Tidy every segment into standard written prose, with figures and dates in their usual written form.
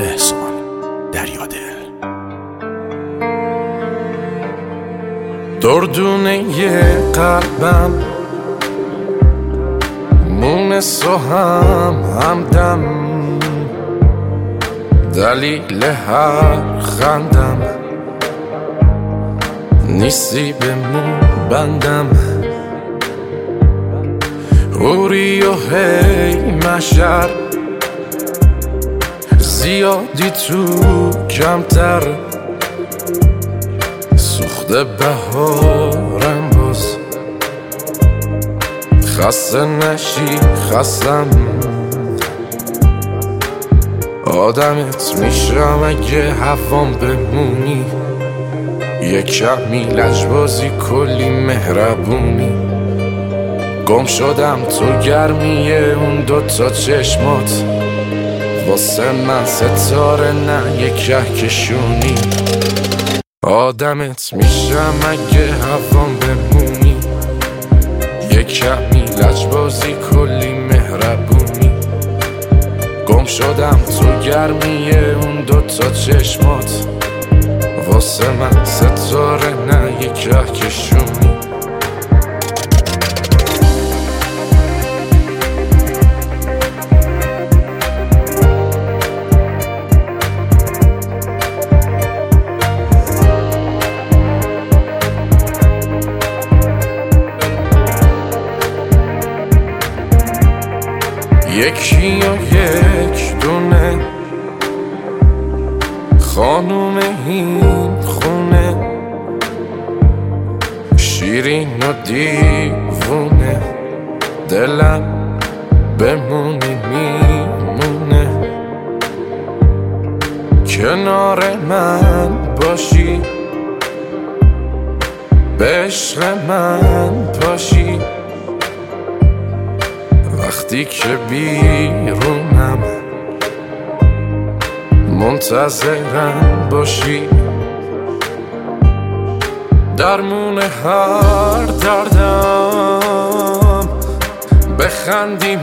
احسان دریادل. دردونه قلبم مونس و همدم، دلیل هر خندم نیستی به مون بندم. اوری و هی مشر زیادی تو کمتر، سوخته بهارم باز خسته نشی خستم. آدمت میشم اگه هوام بمونی، یک کمی لجبازی کلی مهربونی. گم شدم تو گرمیه اون دوتا چشمات، واسه من ستاره نه یک کهکشونی. آدمت میشم اگه هوام بمونی، یک کمی لجبازی کلی مهربونی. گم شدم تو گرمیه اون دوتا چشمات، واسه من ستاره نه یک کهکشونی. یکی و یک دونه خانوم این خونه، شیرین و دیوونه، دلم بمونی میمونه. کنار من باشی، به عشق من باشی، وقتی که بیرونم منتظرم باشی. درمون هر دردم بخندی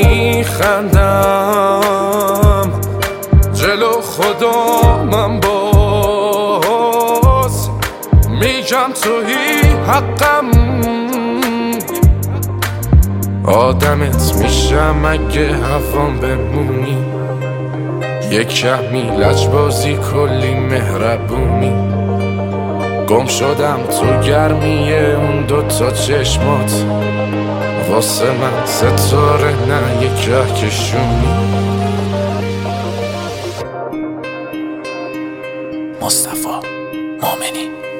میخندم، جلو خدامم باز میگم تویی حقم. آدمت میشم اگه هوام بمونی، یک کمی لجبازی کلی مهربونی. گم شدم تو گرمیه اون دوتا چشمات، واسه من ستاره نه یک کهکشونی. مصطفی مومنی.